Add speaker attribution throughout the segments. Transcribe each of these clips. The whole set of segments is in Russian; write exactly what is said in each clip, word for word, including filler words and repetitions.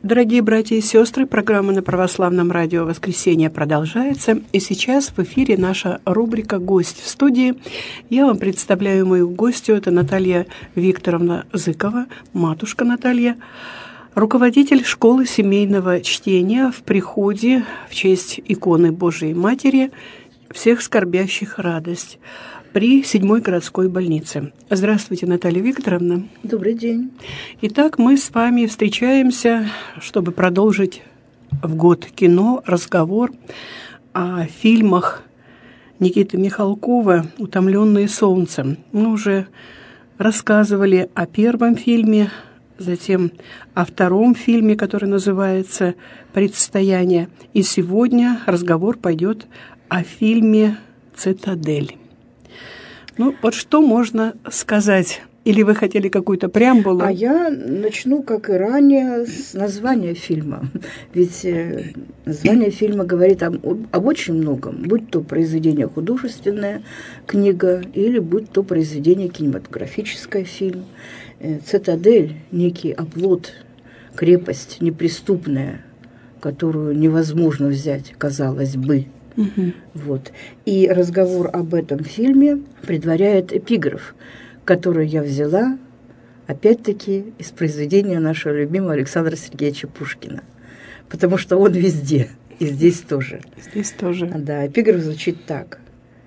Speaker 1: Дорогие братья и сестры, программа на Православном радио «Воскресенье» продолжается. И сейчас в эфире наша рубрика «Гость в студии». Я вам представляю мою гостью. Это Наталья Викторовна Зыкова, матушка Наталья, руководитель школы семейного чтения в приходе в честь иконы Божией Матери «Всех скорбящих радость» при седьмой городской больнице. Здравствуйте, Наталья Викторовна.
Speaker 2: Добрый день.
Speaker 1: Итак, мы с вами встречаемся, чтобы продолжить в год кино разговор о фильмах Никиты Михалкова «Утомленные солнцем». Мы уже рассказывали о первом фильме, затем о втором фильме, который называется «Предстояние». И сегодня разговор пойдет о фильме «Цитадель». Ну, вот что можно сказать? Или вы хотели какую-то преамбулу?
Speaker 2: А я начну, как и ранее, с названия фильма. Ведь название фильма говорит об, об очень многом. Будь то произведение художественное, книга, или будь то произведение кинематографическое, фильм. «Цитадель» – некий оплот, крепость неприступная, которую невозможно взять, казалось бы.
Speaker 1: Угу.
Speaker 2: Вот. И разговор об этом фильме предваряет эпиграф, который я взяла, опять-таки, из произведения нашего любимого Александра Сергеевича Пушкина. Потому что он везде, и здесь тоже.
Speaker 1: Здесь тоже.
Speaker 2: Да, эпиграф звучит так.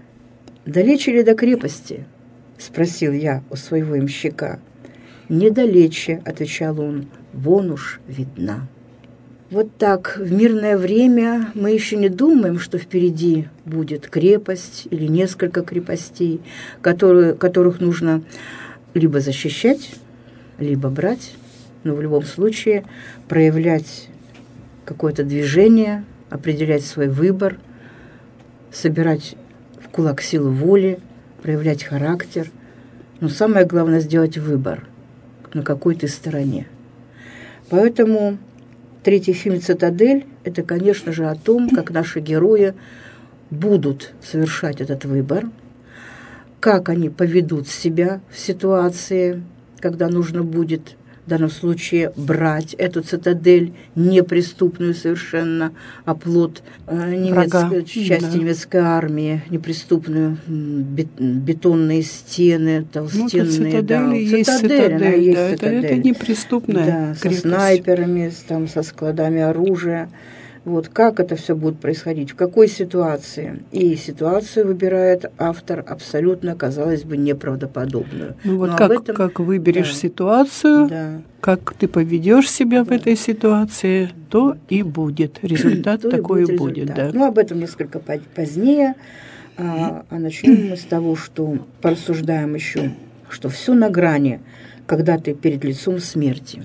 Speaker 2: «Далече ли до крепости?» – спросил я у своего ямщика. «Недалече», – отвечал он, – «вон уж видна». Вот так, в мирное время мы еще не думаем, что впереди будет крепость или несколько крепостей, которые, которых нужно либо защищать, либо брать, но в любом случае проявлять какое-то движение, определять свой выбор, собирать в кулак силу воли, проявлять характер. Но самое главное – сделать выбор, на какой ты стороне. Поэтому третий фильм «Цитадель» – это, конечно же, о том, как наши герои будут совершать этот выбор, как они поведут себя в ситуации, когда нужно будет в данном случае брать эту цитадель, неприступную совершенно, оплот немецкой, части да. немецкой армии, неприступную, бетонные стены, толстенные.
Speaker 1: Ну, цитадель,
Speaker 2: да.
Speaker 1: есть
Speaker 2: цитадель,
Speaker 1: цитадель,
Speaker 2: она есть
Speaker 1: да,
Speaker 2: цитадель.
Speaker 1: Это, это неприступная
Speaker 2: да,
Speaker 1: крепость.
Speaker 2: Со снайперами, там, со складами оружия. Вот как это все будет происходить, в какой ситуации. И ситуацию выбирает автор абсолютно, казалось бы, неправдоподобную.
Speaker 1: Ну вот как, этом, как выберешь да, ситуацию, да. как ты поведешь себя да. в этой ситуации, то и будет. Результат такой и будет. Да.
Speaker 2: Ну, об этом несколько позднее. А, а начнем мы с того, что порассуждаем еще, что все на грани, когда ты перед лицом смерти.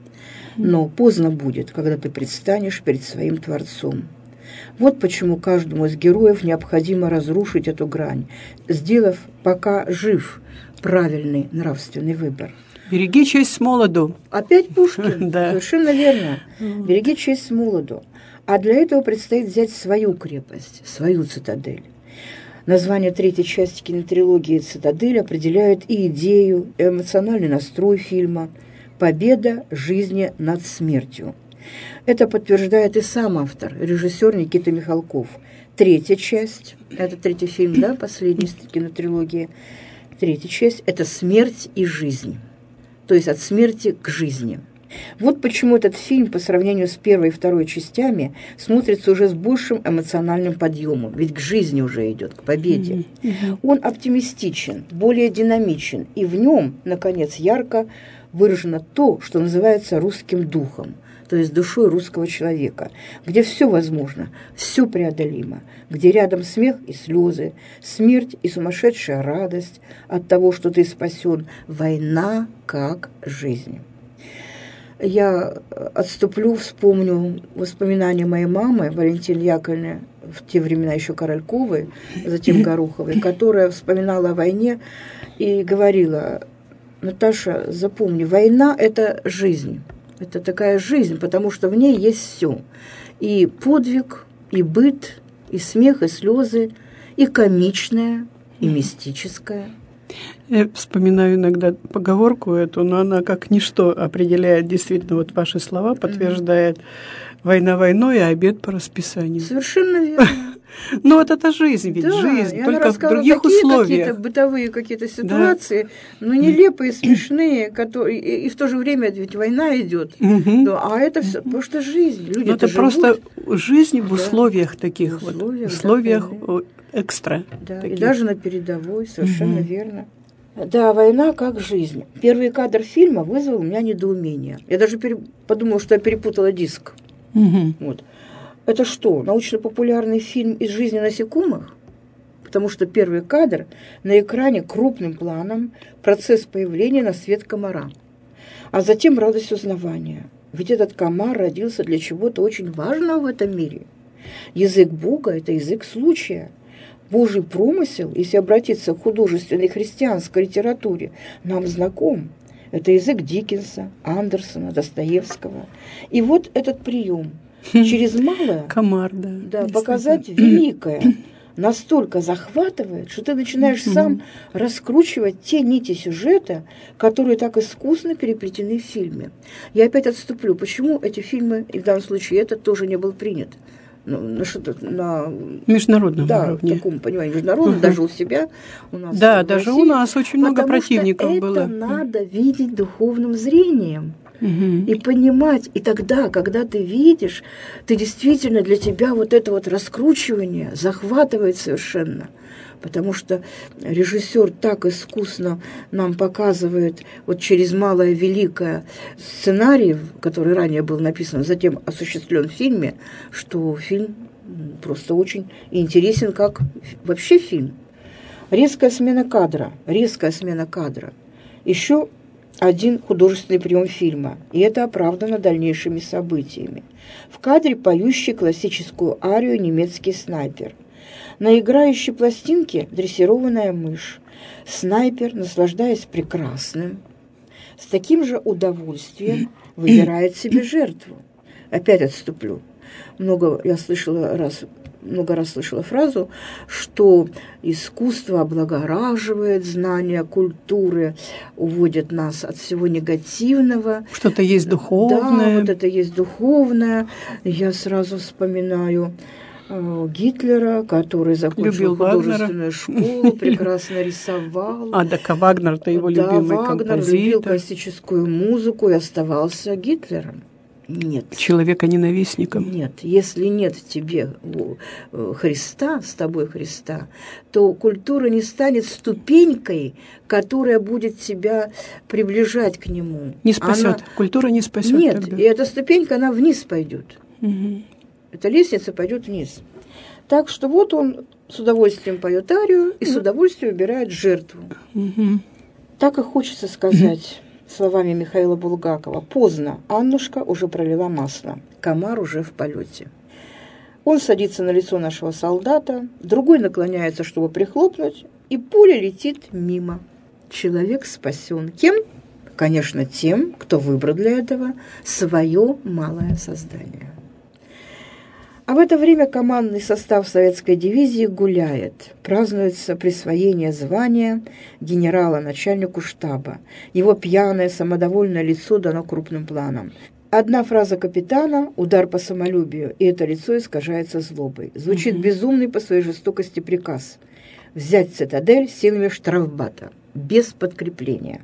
Speaker 2: Но поздно будет, когда ты предстанешь перед своим Творцом. Вот почему каждому из героев необходимо разрушить эту грань, сделав, пока жив, правильный нравственный выбор.
Speaker 1: Береги честь с молоду.
Speaker 2: Опять Пушкин, да. Совершенно верно. Береги честь с молоду. А для этого предстоит взять свою крепость, свою цитадель. Название третьей части кинотрилогии «Цитадель» определяет и идею, и эмоциональный настрой фильма «Победа жизни над смертью». Это подтверждает и сам автор, режиссер Никита Михалков. Третья часть, это третий фильм, да, последний из кинотрилогии. Третья часть – это смерть и жизнь, то есть от смерти к жизни. Вот почему этот фильм по сравнению с первой и второй частями смотрится уже с большим эмоциональным подъемом, ведь к жизни уже идет, к победе. Mm-hmm. Он оптимистичен, более динамичен, и в нем, наконец, ярко выражено то, что называется русским духом, то есть душой русского человека, где все возможно, все преодолимо, где рядом смех и слезы, смерть и сумасшедшая радость от того, что ты спасен, война как жизнь. Я отступлю, вспомню воспоминания моей мамы, Валентины Яковлевны, в те времена еще Корольковой, затем Гороховой, которая вспоминала о войне и говорила: Наташа, запомни, война – это жизнь. Это такая жизнь, потому что в ней есть все. И подвиг, и быт, и смех, и слезы, и комичное, и мистическое.
Speaker 1: Я вспоминаю иногда поговорку эту, но она как ничто определяет действительно вот ваши слова, подтверждает. Война войной, а обед по расписанию.
Speaker 2: Совершенно верно.
Speaker 1: Ну вот это жизнь ведь,
Speaker 2: да,
Speaker 1: жизнь, только в других
Speaker 2: такие
Speaker 1: условиях.
Speaker 2: Какие-то бытовые какие-то ситуации, да. но нелепые, смешные, которые и, и в то же время ведь война идет. Угу. Да, а это все просто жизнь. Люди
Speaker 1: это
Speaker 2: живут.
Speaker 1: Просто жизнь в
Speaker 2: да.
Speaker 1: условиях таких в условиях, вот, условиях да, экстра.
Speaker 2: Да, и даже на передовой, совершенно угу. верно. Да, война как жизнь. Первый кадр фильма вызвал у меня недоумение. Я даже пере... подумала, что я перепутала диск.
Speaker 1: Угу.
Speaker 2: Вот. Это что, научно-популярный фильм из жизни насекомых? Потому что первый кадр на экране крупным планом процесс появления на свет комара. А затем радость узнавания. Ведь этот комар родился для чего-то очень важного в этом мире. Язык Бога – это язык случая. Божий промысел, если обратиться к художественной христианской литературе, нам знаком. Это язык Диккенса, Андерсона, Достоевского. И вот этот прием. Через малое
Speaker 1: комар, да,
Speaker 2: да, показать великое настолько захватывает, что ты начинаешь mm-hmm. сам раскручивать те нити сюжета, которые так искусно переплетены в фильме. Я опять отступлю. Почему эти фильмы, и в данном случае этот, тоже не был принят? Ну, на, что-то, на
Speaker 1: международном
Speaker 2: да,
Speaker 1: уровне.
Speaker 2: в таком понимании, международном, uh-huh. даже у себя у нас.
Speaker 1: Да, даже России, у нас очень много противников
Speaker 2: что
Speaker 1: было.
Speaker 2: Это надо видеть духовным зрением.
Speaker 1: Угу.
Speaker 2: И понимать, и тогда, когда ты видишь, ты действительно для тебя вот это вот раскручивание захватывает совершенно. Потому что режиссер так искусно нам показывает вот через малое великое сценарий, который ранее был написан, затем осуществлен в фильме, что фильм просто очень интересен как вообще фильм. Резкая смена кадра, резкая смена кадра. Еще один художественный прием фильма, и это оправдано дальнейшими событиями. В кадре поющий классическую арию немецкий снайпер. На играющей пластинке дрессированная мышь. Снайпер, наслаждаясь прекрасным, с таким же удовольствием выбирает себе жертву. Опять отступлю. Много я слышала раз, много раз слышала фразу, что искусство облагораживает знания культуры, уводит нас от всего негативного.
Speaker 1: Что-то есть духовное.
Speaker 2: Да, вот это есть духовное. Я сразу вспоминаю Гитлера, который закончил художественную школу, прекрасно рисовал.
Speaker 1: А, так а Вагнер-то его
Speaker 2: да,
Speaker 1: любимый
Speaker 2: Вагнер
Speaker 1: композитор.
Speaker 2: любил классическую музыку и оставался Гитлером. Нет.
Speaker 1: Человека-ненавистником.
Speaker 2: Нет, если нет в тебе Христа, с тобой Христа, то культура не станет ступенькой, которая будет тебя приближать к Нему.
Speaker 1: Не спасет. Она... Культура не спасет.
Speaker 2: Нет,
Speaker 1: тогда.
Speaker 2: И эта ступенька, она вниз пойдет.
Speaker 1: Угу.
Speaker 2: Эта лестница пойдет вниз. Так что вот он с удовольствием поет арию и с удовольствием выбирает жертву.
Speaker 1: Угу.
Speaker 2: Так и хочется сказать словами Михаила Булгакова: поздно, Аннушка уже пролила масло, комар уже в полете. Он садится на лицо нашего солдата, другой наклоняется, чтобы прихлопнуть, и пуля летит мимо. Человек спасен. Кем? Конечно, тем, кто выбрал для этого свое малое создание. А в это время командный состав советской дивизии гуляет. Празднуется присвоение звания генерала начальнику штаба. Его пьяное, самодовольное лицо дано крупным планом. Одна фраза капитана – удар по самолюбию, и это лицо искажается злобой. Звучит угу. безумный по своей жестокости приказ – взять цитадель силами штрафбата, без подкрепления.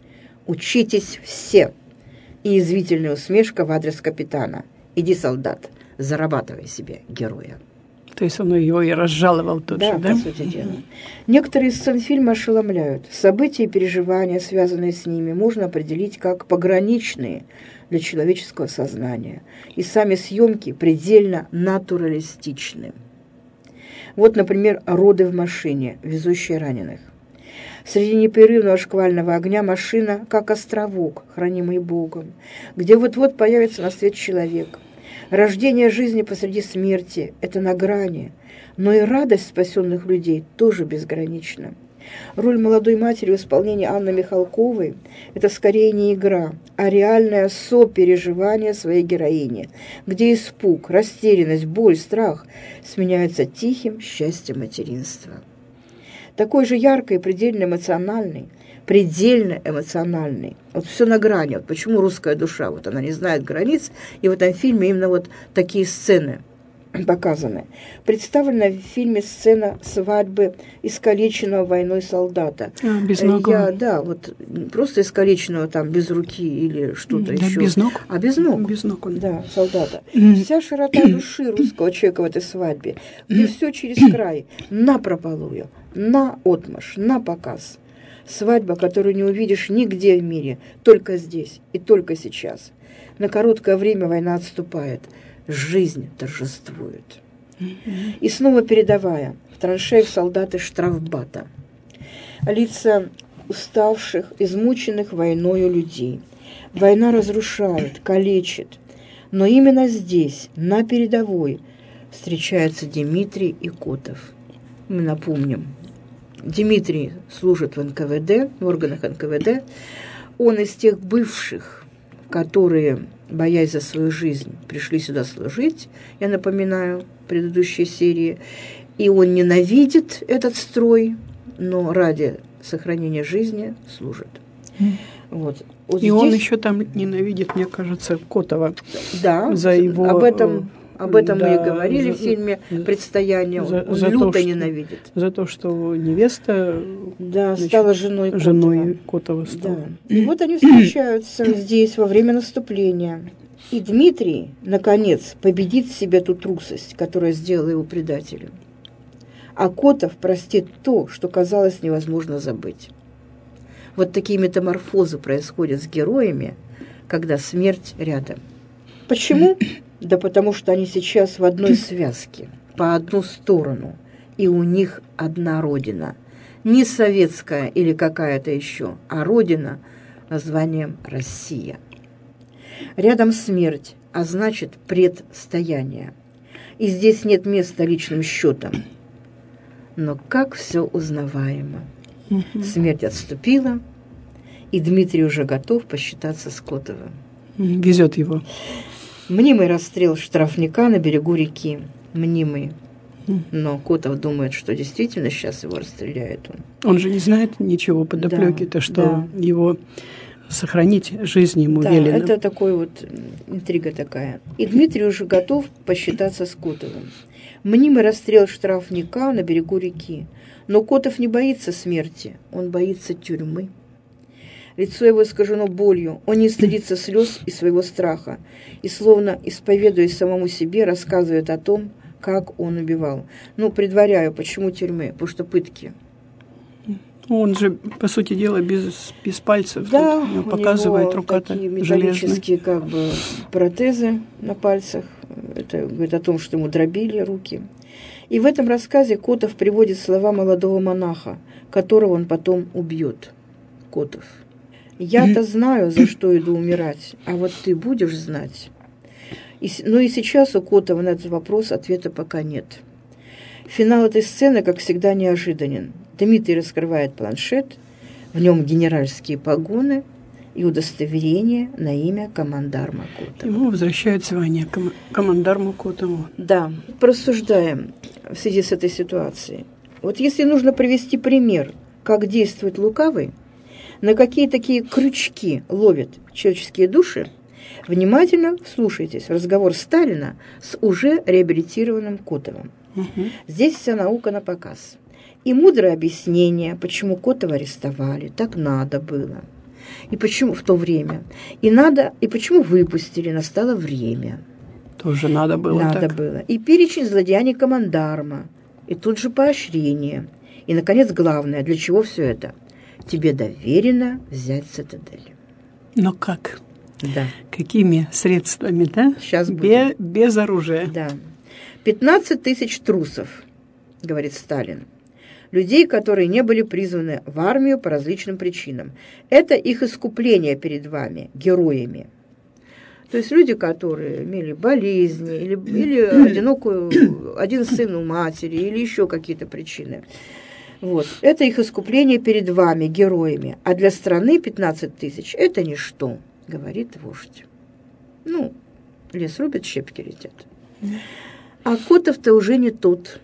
Speaker 2: Учитесь все. И язвительная усмешка в адрес капитана. Иди, солдат, зарабатывай себе героя.
Speaker 1: То есть он его и разжаловал тут
Speaker 2: да,
Speaker 1: же, да?
Speaker 2: по сути дела. Некоторые сцены фильма ошеломляют. События и переживания, связанные с ними, можно определить как пограничные для человеческого сознания. И сами съемки предельно натуралистичны. Вот, например, роды в машине, везущие раненых. Среди непрерывного шквального огня машина как островок, хранимый Богом, где вот-вот появится на свет человек. Рождение жизни посреди смерти – это на грани, но и радость спасенных людей тоже безгранична. Роль молодой матери в исполнении Анны Михалковой – это скорее не игра, а реальное сопереживание своей героини, где испуг, растерянность, боль, страх сменяются тихим счастьем материнства. такой же яркий и предельно эмоциональный, предельно эмоциональный. Вот все на грани. Вот почему русская душа, вот она не знает границ, и в этом фильме именно вот такие сцены показаны. Представлена в фильме сцена свадьбы искалеченного войной солдата.
Speaker 1: А, без ног.
Speaker 2: Я, да, вот просто искалеченного там без руки или что-то
Speaker 1: да,
Speaker 2: еще.
Speaker 1: Без ног?
Speaker 2: А без ног.
Speaker 1: Без ног он.
Speaker 2: Да, солдата. Вся широта души русского человека в этой свадьбе, где все через край, напропалую, на отмашь, на показ. Свадьба, которую не увидишь нигде в мире, только здесь и только сейчас. На короткое время война отступает. Жизнь торжествует. Mm-hmm. И снова передовая в траншеях солдаты штрафбата. Лица уставших, измученных войною людей. Война разрушает, калечит. Но именно здесь, на передовой, встречаются Дмитрий и Котов. Мы напомним. Дмитрий служит в эн ка вэ дэ, в органах эн ка вэ дэ. Он из тех бывших, которые, боясь за свою жизнь, пришли сюда служить, я напоминаю, в предыдущей серии, и он ненавидит этот строй, но ради сохранения жизни служит. Mm. Вот. Вот
Speaker 1: и
Speaker 2: здесь...
Speaker 1: он еще там ненавидит, мне кажется, Котова.
Speaker 2: Да,
Speaker 1: за его...
Speaker 2: об этом, об этом
Speaker 1: да,
Speaker 2: мы и говорили
Speaker 1: за,
Speaker 2: в фильме «Предстояние».
Speaker 1: За,
Speaker 2: он
Speaker 1: за
Speaker 2: люто
Speaker 1: то, что,
Speaker 2: ненавидит.
Speaker 1: За то, что невеста
Speaker 2: да, значит, стала женой Котова.
Speaker 1: Женой Котова стала.
Speaker 2: Да. И вот они встречаются здесь во время наступления. И Дмитрий, наконец, победит в себе ту трусость, которая сделала его предателем. А Котов простит то, что казалось невозможно забыть. Вот такие метаморфозы происходят с героями, когда смерть рядом. Почему? Да потому что они сейчас в одной связке, по одну сторону, и у них одна родина. Не советская или какая-то еще, а родина названием Россия. Рядом смерть, а значит предстояние. И здесь нет места личным счетам. Но как все узнаваемо. Угу. Смерть отступила, и Дмитрий уже готов посчитаться с Котовым.
Speaker 1: Везет его.
Speaker 2: Мнимый расстрел штрафника на берегу реки. Мнимый. Но Котов думает, что действительно сейчас его расстреляет он.
Speaker 1: Он же не знает ничего подоплеки-то, да, что да. его сохранить жизнь ему
Speaker 2: да,
Speaker 1: велено.
Speaker 2: Это такой вот интрига такая. И Дмитрий уже готов посчитаться с Котовым. Мнимый расстрел штрафника на берегу реки. Но Котов не боится смерти, он боится тюрьмы. Лицо его искажено болью, он не стыдится слез и своего страха, и, словно исповедуясь самому себе, рассказывает о том, как он убивал. Ну, предваряю, почему тюрьмы, потому что пытки.
Speaker 1: Он же, по сути дела, без, без пальцев.
Speaker 2: Да,
Speaker 1: вот,
Speaker 2: у
Speaker 1: показывает
Speaker 2: него
Speaker 1: рука-то
Speaker 2: такие металлические как бы протезы на пальцах. Это говорит о том, что ему дробили руки. И в этом рассказе Котов приводит слова молодого монаха, которого он потом убьет. Котов. «Я-то знаю, за что иду умирать, а вот ты будешь знать». И, но и сейчас у Котова на этот вопрос ответа пока нет. Финал этой сцены, как всегда, неожиданен. Дмитрий раскрывает планшет, в нем генеральские погоны и удостоверение на имя командарма Котова.
Speaker 1: Ему возвращают звание ком- командарму Котову.
Speaker 2: Да, порассуждаем в связи с этой ситуацией. Вот если нужно привести пример, как действует лукавый, на какие такие крючки ловят человеческие души, внимательно вслушайтесь в разговор Сталина с уже реабилитированным Котовым. Угу. Здесь вся наука на показ. И мудрое объяснение, почему Котова арестовали, так надо было. И почему в то время. И надо, и почему выпустили, настало время.
Speaker 1: Тоже надо было
Speaker 2: Надо
Speaker 1: так.
Speaker 2: было. И перечень злодеяний командарма. И тут же поощрение. И, наконец, главное, для чего все это? Тебе доверено взять цитадель.
Speaker 1: Но как?
Speaker 2: Да.
Speaker 1: Какими средствами, да?
Speaker 2: Сейчас
Speaker 1: Бе- без оружия.
Speaker 2: Да. пятнадцать тысяч трусов, говорит Сталин. Людей, которые не были призваны в армию по различным причинам. Это их искупление перед вами, героями. То есть люди, которые имели болезни, или, или одинокую, один сын у матери, или еще какие-то причины. Вот. Это их искупление перед вами, героями. А для страны пятнадцать тысяч – это ничто, говорит вождь. Ну, лес рубят, щепки летят. А Котов-то уже не тот.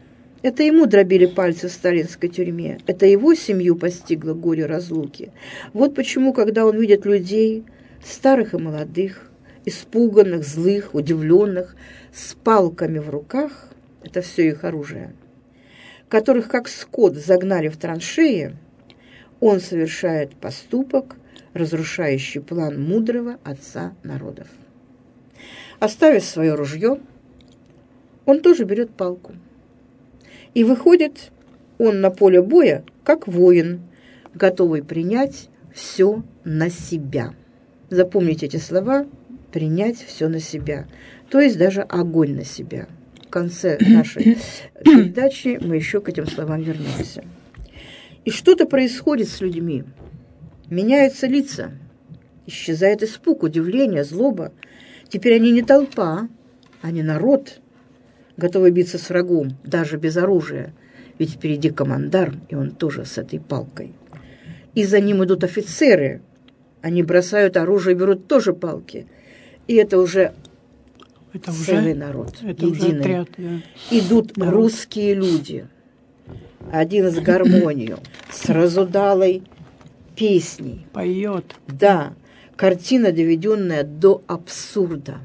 Speaker 2: Это ему дробили пальцы в сталинской тюрьме, это его семью постигло горе разлуки. Вот почему, когда он видит людей, старых и молодых, испуганных, злых, удивленных, с палками в руках, это все их оружие, которых как скот загнали в траншеи, он совершает поступок, разрушающий план мудрого отца народов. Оставив свое ружье, он тоже берет палку. И выходит он на поле боя, как воин, готовый принять все на себя. Запомните эти слова: принять все на себя, то есть даже огонь на себя. В конце нашей передачи мы еще к этим словам вернемся. И что-то происходит с людьми. Меняются лица, исчезает испуг, удивление, злоба. Теперь они не толпа, они народ, готовый биться с врагом, даже без оружия. Ведь впереди командарм, и он тоже с этой палкой. И за ним идут офицеры. Они бросают оружие и берут тоже палки. И это уже
Speaker 1: это
Speaker 2: целый
Speaker 1: уже,
Speaker 2: народ,
Speaker 1: это
Speaker 2: единый.
Speaker 1: Уже отряд, да.
Speaker 2: Идут
Speaker 1: народ.
Speaker 2: Русские люди. Один с гармонией, с разудалой песней.
Speaker 1: Поет.
Speaker 2: Да, картина, доведенная до абсурда.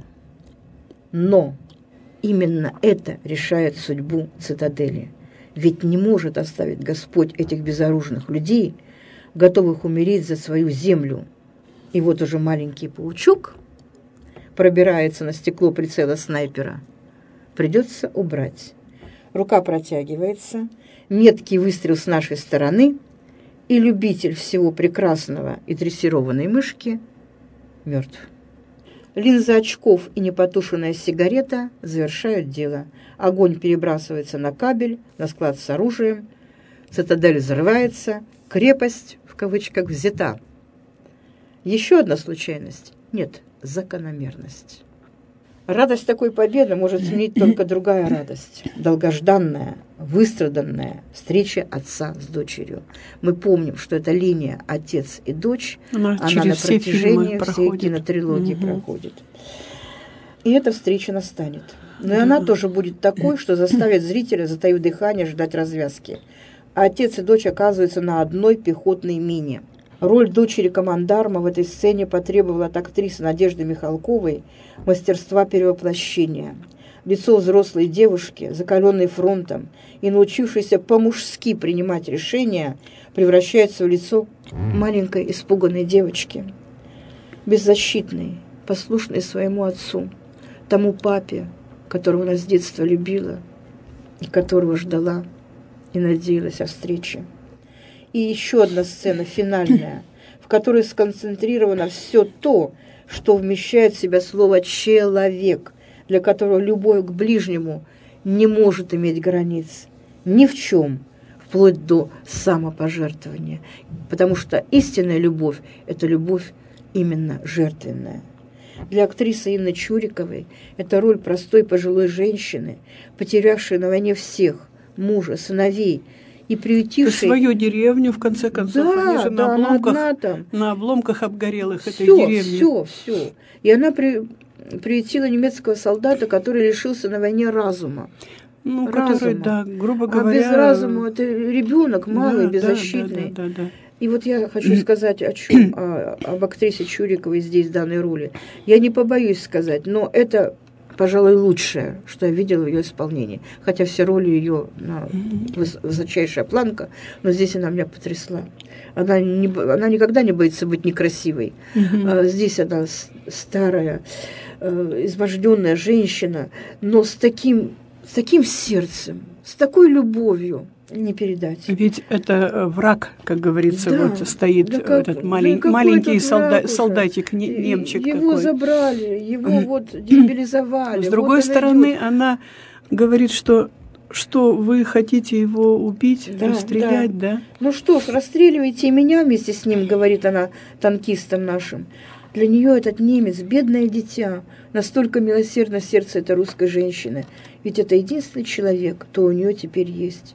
Speaker 2: Но именно это решает судьбу цитадели. Ведь не может оставить Господь этих безоружных людей, готовых умереть за свою землю. И вот уже маленький паучок пробирается на стекло прицела снайпера. Придется убрать. Рука протягивается, меткий выстрел с нашей стороны, и любитель всего прекрасного и дрессированной мышки мертв. Линза очков и непотушенная сигарета завершают дело. Огонь перебрасывается на кабель, на склад с оружием. Цитадель взрывается. Крепость, в кавычках, взята. Еще одна случайность. Нет, закономерность. Радость такой победы может сменить только другая радость. Долгожданная, выстраданная встреча отца с дочерью. Мы помним, что эта линия отец и дочь, она, она на протяжении всей кинотрилогии угу. проходит. И эта встреча настанет. Но и да. она тоже будет такой, что заставит зрителя, затаив дыхание, ждать развязки. А отец и дочь оказываются на одной пехотной мине. Роль дочери командарма в этой сцене потребовала от актрисы Надежды Михалковой мастерства перевоплощения. Лицо взрослой девушки, закаленной фронтом и научившейся по-мужски принимать решения, превращается в лицо маленькой испуганной девочки. Беззащитной, послушной своему отцу, тому папе, которого она с детства любила и которого ждала и надеялась о встрече. И еще одна сцена, финальная, в которой сконцентрировано все то, что вмещает в себя слово «человек», для которого любовь к ближнему не может иметь границ ни в чем, вплоть до самопожертвования. Потому что истинная любовь – это любовь именно жертвенная. Для актрисы Инны Чуриковой это роль простой пожилой женщины, потерявшей на войне всех – мужа, сыновей, и приютившей...
Speaker 1: свою деревню, в конце концов,
Speaker 2: да,
Speaker 1: они же
Speaker 2: да,
Speaker 1: на обломках,
Speaker 2: она там.
Speaker 1: на обломках обгорелых
Speaker 2: все,
Speaker 1: этой деревни.
Speaker 2: Все, все. И она при, приютила немецкого солдата, который лишился на войне разума.
Speaker 1: Ну,
Speaker 2: разума.
Speaker 1: который, да, грубо говоря...
Speaker 2: А без разума это ребенок малый, да, беззащитный.
Speaker 1: Да, да, да, да.
Speaker 2: И вот я хочу сказать о чем, о, об актрисе Чуриковой здесь в данной роли. Я не побоюсь сказать, но это... пожалуй, лучшее, что я видела в ее исполнении. Хотя все роли ее на высочайшая планка, но здесь она меня потрясла. Она, не, она никогда не боится быть некрасивой. Mm-hmm. А здесь она старая, э, изможденная женщина, но с таким, с таким сердцем, с такой любовью. Не передать.
Speaker 1: Ведь это враг, как говорится,
Speaker 2: да,
Speaker 1: вот стоит
Speaker 2: да как,
Speaker 1: этот малень,
Speaker 2: да
Speaker 1: маленький солда,
Speaker 2: уже.
Speaker 1: солдатик, не, немчик
Speaker 2: его
Speaker 1: такой.
Speaker 2: Забрали, его вот демобилизовали.
Speaker 1: С другой
Speaker 2: вот
Speaker 1: стороны,
Speaker 2: идет.
Speaker 1: она говорит, что, что вы хотите его убить, да, расстрелять, да. да?
Speaker 2: Ну что ж, расстреливайте и меня вместе с ним, говорит она танкистам нашим. Для нее этот немец, бедное дитя, настолько милосердно сердце этой русской женщины. Ведь это единственный человек, кто у нее теперь есть.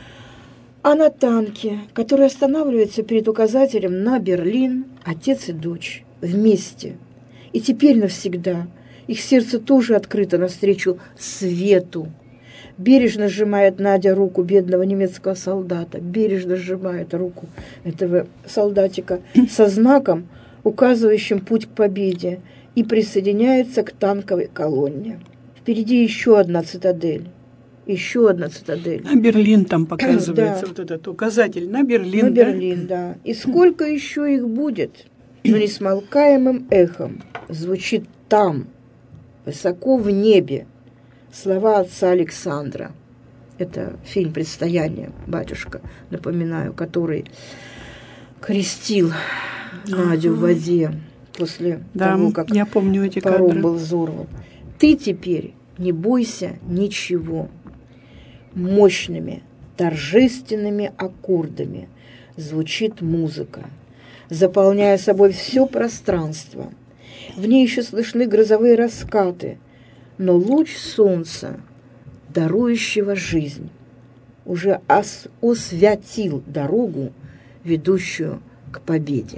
Speaker 2: А на танке, который останавливается перед указателем на Берлин, отец и дочь вместе. И теперь навсегда их сердце тоже открыто навстречу свету. Бережно сжимает Надя руку бедного немецкого солдата, бережно сжимает руку этого солдатика со знаком, указывающим путь к победе, и присоединяется к танковой колонне. Впереди еще одна цитадель. Еще одна цитадель.
Speaker 1: На Берлин там показывается да. вот этот указатель. На Берлин.
Speaker 2: На Берлин, да. да. И сколько еще их будет? Но несмолкаемым эхом звучит там, высоко в небе, слова отца Александра. Это фильм «Предстояние», батюшка, напоминаю, который крестил Надю в воде после
Speaker 1: да,
Speaker 2: того, как
Speaker 1: я помню эти
Speaker 2: паром
Speaker 1: кадры.
Speaker 2: был взорван. Ты теперь не бойся ничего. Мощными, торжественными аккордами звучит музыка, заполняя собой все пространство. В ней еще слышны грозовые раскаты, но луч солнца, дарующего жизнь, уже ос- освятил дорогу, ведущую к победе.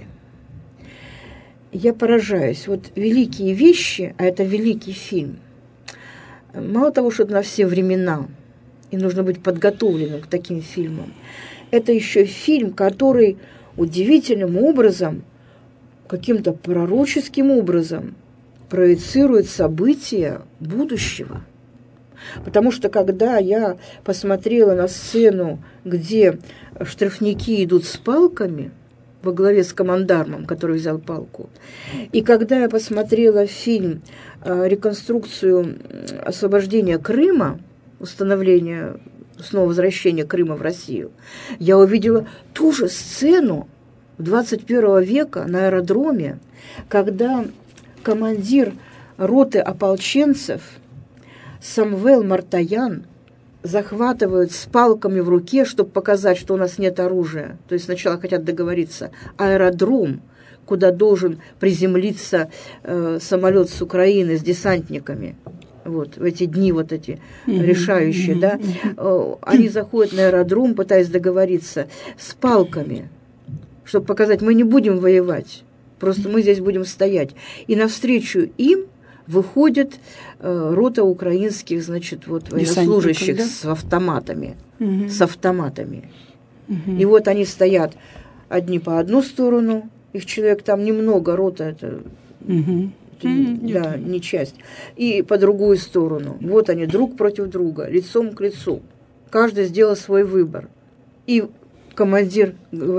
Speaker 2: Я поражаюсь. Вот великие вещи, а это великий фильм, мало того, что это на все времена, и нужно быть подготовленным к таким фильмам, это еще фильм, который удивительным образом, каким-то пророческим образом проецирует события будущего. Потому что когда я посмотрела на сцену, где штрафники идут с палками во главе с командармом, который взял палку, и когда я посмотрела фильм реконструкцию освобождения Крыма, установления, снова возвращения Крыма в Россию, я увидела ту же сцену двадцать первого века на аэродроме, когда командир роты ополченцев Самвел Мартаян захватывают с палками в руке, чтобы показать, что у нас нет оружия. То есть сначала хотят договориться. Аэродром, куда должен приземлиться э, самолет с Украины с десантниками. Вот, в эти дни вот эти mm-hmm. решающие, mm-hmm. да. Mm-hmm. Они заходят на аэродром, пытаясь договориться с палками, чтобы показать, мы не будем воевать, просто мы здесь будем стоять. И навстречу им выходит э, рота украинских, значит, вот военнослужащих да? с автоматами, угу. с автоматами. Угу. И вот они стоят одни по одну сторону, их человек там немного, рота это, угу. это mm, да, не часть, и по другую сторону. Вот они друг против друга, лицом к лицу. Каждый сделал свой выбор. И командир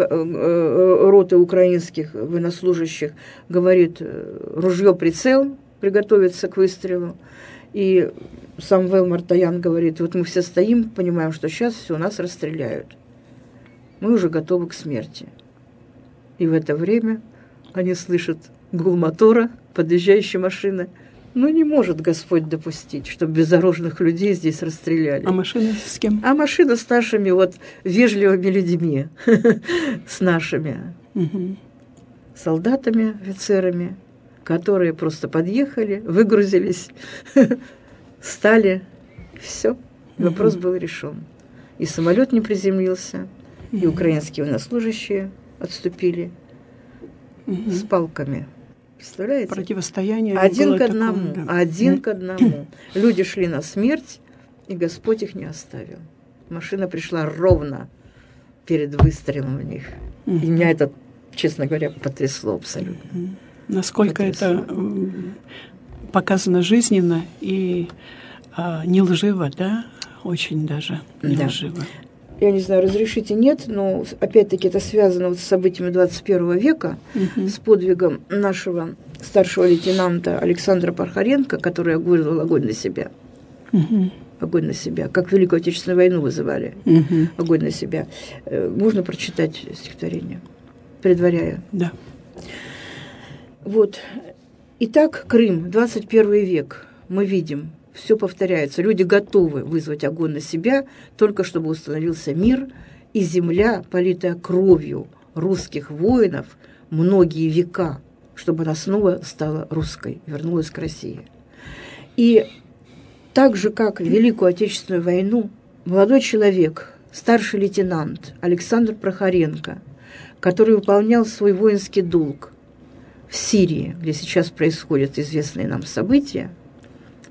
Speaker 2: роты украинских военнослужащих говорит: ружье прицел, приготовиться к выстрелу. И Самвел Мартаян говорит: вот мы все стоим, понимаем, что сейчас все, нас расстреляют. Мы уже готовы к смерти. И в это время они слышат гул мотора, подъезжающей машины. Ну, не может Господь допустить, чтобы безоружных людей здесь расстреляли.
Speaker 1: А машина с кем?
Speaker 2: А машина с нашими вот вежливыми людьми, с нашими солдатами, офицерами, которые просто подъехали, выгрузились, стали, все, вопрос был решен. И самолет не приземлился, и украинские военнослужащие отступили с палками. Представляете?
Speaker 1: Противостояние
Speaker 2: один
Speaker 1: было
Speaker 2: к одному,
Speaker 1: такое, да.
Speaker 2: один к одному. Люди шли на смерть, и Господь их не оставил. Машина пришла ровно перед выстрелом в них. И меня это, честно говоря, потрясло абсолютно.
Speaker 1: Насколько потрясло. Это показано жизненно и а, не лживо, да? Очень даже не да. лживо.
Speaker 2: Я не знаю, разрешите, нет, но опять-таки это связано вот с событиями двадцать первого века, угу. с подвигом нашего старшего лейтенанта Александра Пархаренко, который огурил огонь на себя. Угу. Огонь на себя, как Великую Отечественную войну вызывали. Угу. Огонь на себя. Можно прочитать стихотворение, предваряя?
Speaker 1: Да.
Speaker 2: Вот. Итак, Крым, двадцать первый век. Мы видим, все повторяется. Люди готовы вызвать огонь на себя, только чтобы установился мир, и земля, политая кровью русских воинов, многие века, чтобы она снова стала русской, вернулась к России. И так же, как в Великую Отечественную войну, молодой человек, старший лейтенант Александр Прохоренко, который выполнял свой воинский долг в Сирии, где сейчас происходят известные нам события,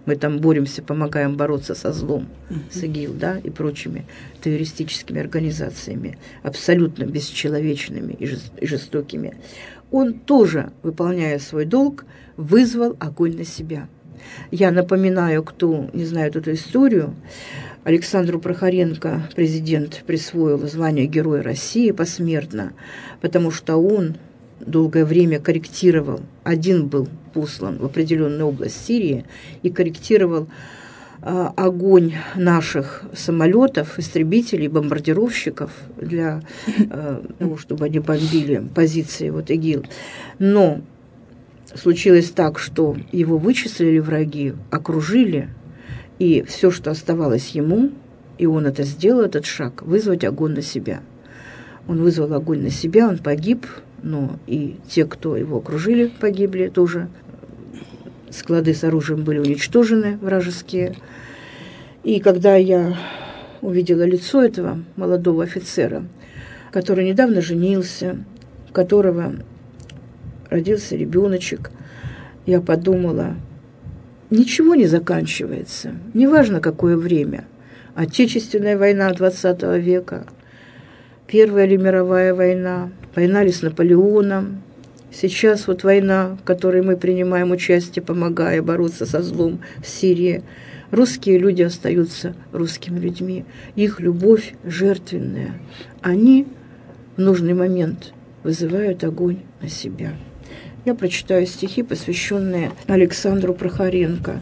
Speaker 2: Мы там боремся, помогаем бороться со злом, uh-huh. с ИГИЛ, да, и прочими террористическими организациями, абсолютно бесчеловечными и жестокими. Он тоже, выполняя свой долг, вызвал огонь на себя. Я напоминаю, кто не знает эту историю, Александру Прохоренко президент присвоил звание Героя России посмертно, потому что он долгое время корректировал, один был послан в определенную область Сирии и корректировал э, огонь наших самолетов, истребителей, бомбардировщиков для э, того, чтобы они бомбили позиции вот ИГИЛ. Но случилось так, что его вычислили враги, окружили, и все, что оставалось ему, и он это сделал, этот шаг, вызвать огонь на себя. Он вызвал огонь на себя, он погиб, но и те, кто его окружили, погибли тоже. Склады с оружием были уничтожены, вражеские. И когда я увидела лицо этого молодого офицера, который недавно женился, у которого родился ребеночек, я подумала, ничего не заканчивается, неважно какое время. Отечественная война двадцатого века, Первая ли мировая война, война ли с Наполеоном, сейчас вот война, в которой мы принимаем участие, помогая бороться со злом в Сирии. Русские люди остаются русскими людьми, их любовь жертвенная. Они в нужный момент вызывают огонь на себя. Я прочитаю стихи, посвященные Александру Прохоренко,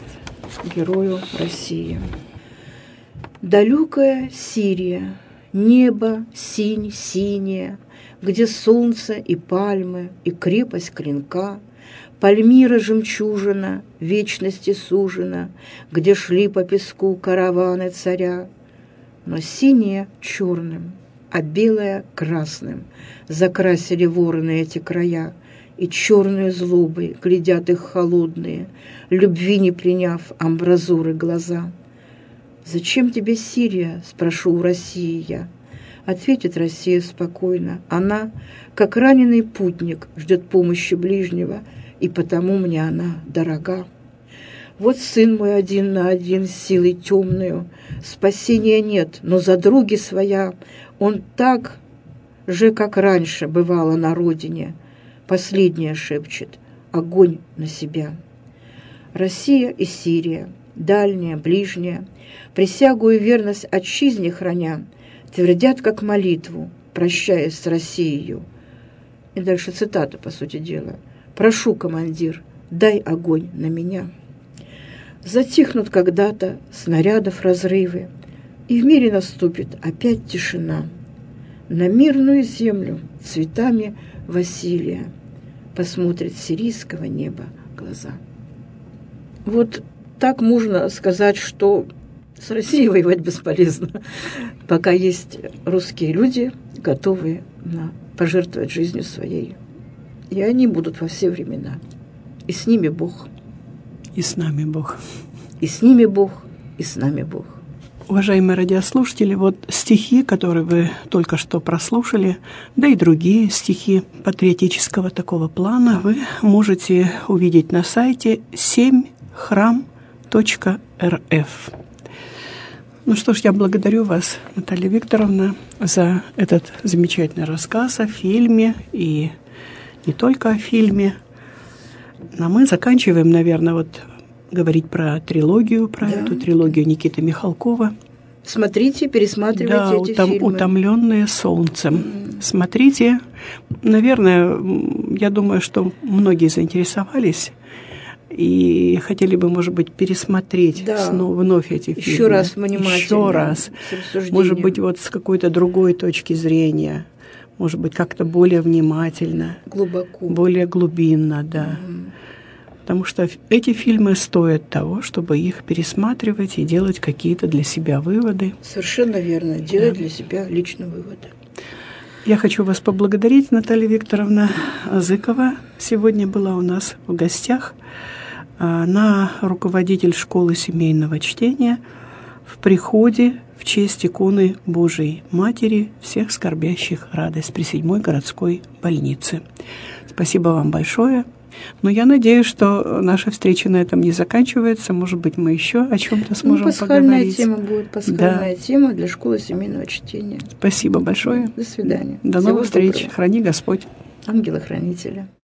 Speaker 2: герою России. «Далекая Сирия, небо синь-синее, где солнце и пальмы, и крепость клинка, Пальмира жемчужина, вечности сужена, где шли по песку караваны царя. Но синее черным, а белое красным закрасили вороны эти края, и черную злобой глядят их холодные, любви не приняв амбразуры глаза. «Зачем тебе Сирия?» – спрошу у России я. Ответит Россия спокойно. Она, как раненый путник, ждет помощи ближнего, и потому мне она дорога. Вот сын мой один на один с силой темную, спасения нет, но за други своя он так же, как раньше бывало на родине, последнее шепчет, огонь на себя. Россия и Сирия, дальняя, ближняя, присягу и верность отчизне храня, твердят как молитву, прощаясь с Россией. И дальше цитата, по сути дела. «Прошу, командир, дай огонь на меня». Затихнут когда-то снарядов разрывы, и в мире наступит опять тишина. На мирную землю цветами Василия посмотрит сирийского неба глаза. Вот так можно сказать, что с Россией воевать бесполезно, пока есть русские люди, готовые на пожертвовать жизнью своей. И они будут во все времена. И с ними Бог.
Speaker 1: И с нами Бог.
Speaker 2: И с ними Бог, и с нами Бог.
Speaker 1: Уважаемые радиослушатели, вот стихи, которые вы только что прослушали, да и другие стихи патриотического такого плана вы можете увидеть на сайте семь храм точка эр эф. Ну что ж, я благодарю вас, Наталья Викторовна, за этот замечательный рассказ о фильме и не только о фильме. А мы заканчиваем, наверное, вот говорить про трилогию, про да. эту трилогию Никиты Михалкова.
Speaker 2: Смотрите, пересматривайте
Speaker 1: да,
Speaker 2: эти
Speaker 1: утом,
Speaker 2: фильмы.
Speaker 1: «Утомленные солнцем». Mm. Смотрите. Наверное, я думаю, что многие заинтересовались и хотели бы, может быть, пересмотреть да. снова, вновь эти фильмы.
Speaker 2: Еще раз внимательно.
Speaker 1: Еще раз. Может быть, вот с какой-то другой точки зрения. Может быть, как-то более внимательно.
Speaker 2: Глубоко.
Speaker 1: Более глубинно, да. Mm. Потому что эти фильмы стоят того, чтобы их пересматривать и делать какие-то для себя выводы.
Speaker 2: Совершенно верно. Делать да. для себя лично выводы.
Speaker 1: Я хочу вас поблагодарить, Наталья Викторовна Зыкова. Сегодня была у нас в гостях. Она руководитель школы семейного чтения в приходе в честь иконы Божией Матери всех скорбящих радость при седьмой городской больнице. Спасибо вам большое. Но я надеюсь, что наша встреча на этом не заканчивается. Может быть, мы еще о чем-то сможем
Speaker 2: ну, пасхальная
Speaker 1: поговорить.
Speaker 2: Тема будет пасхальная
Speaker 1: да.
Speaker 2: тема для школы семейного чтения.
Speaker 1: Спасибо большое.
Speaker 2: До свидания.
Speaker 1: До
Speaker 2: Всего
Speaker 1: новых встреч.
Speaker 2: доброго.
Speaker 1: Храни Господь.
Speaker 2: Ангелы-хранители.